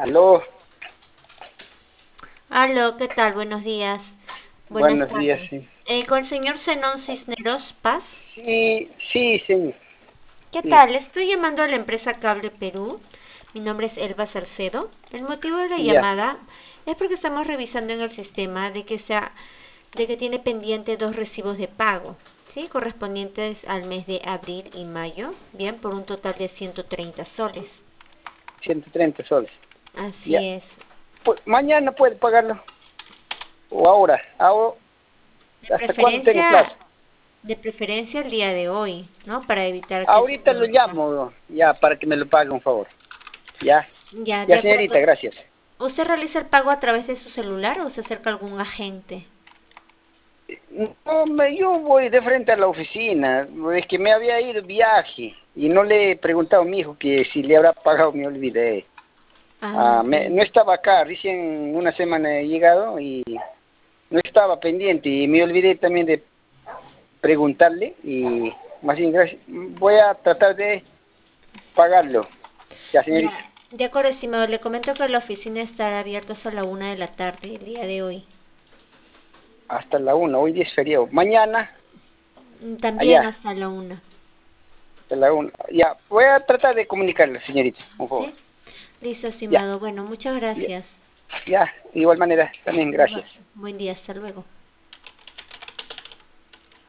Aló, Aló, ¿qué tal? Buenos días. Buenas buenos días, tardes. sí. Con el señor Zenón Cisneros Paz. Sí, sí, sí, ¿Qué sí, tal? Estoy llamando a la empresa Cable Perú. Mi nombre es Elba Salcedo. El motivo de la ya, llamada es porque estamos revisando en el sistema de que tiene pendiente dos recibos de pago, ¿sí? Correspondientes al mes de abril y mayo, bien, por un total de 130 soles. 130 soles. Así Ya, es. pues mañana puede pagarlo, o ahora, De ¿hasta cuándo tengo plazo? preferencia, de preferencia el día de hoy, ¿no? Para evitar que se Ahorita lo produzca. llamo, ya, para que me lo pague, un favor. Ya, Ya, de ya, acuerdo. señorita, gracias. ¿Usted realiza el pago a través de su celular o se acerca a algún agente? No, yo voy de frente a la oficina, es que me había ido de viaje y no le he preguntado a mi hijo que si le habrá pagado, me olvidé. Ah, No bien. estaba acá, recién una semana he llegado y no estaba pendiente y me olvidé también de preguntarle y más bien gracias. Voy a tratar de pagarlo, ya Ya, señorita, de acuerdo, estimado. Le comento que la oficina estará abierta hasta la 1 de la tarde el día de hoy. hasta la 1, hoy día es feriado, mañana También allá, hasta la 1. hasta la 1, ya, voy a tratar de comunicarle, señorita, por favor, ¿Sí? Listo, ya, estimado. Bueno, muchas ya, gracias. ya, de igual manera, también gracias. Buen día, hasta luego.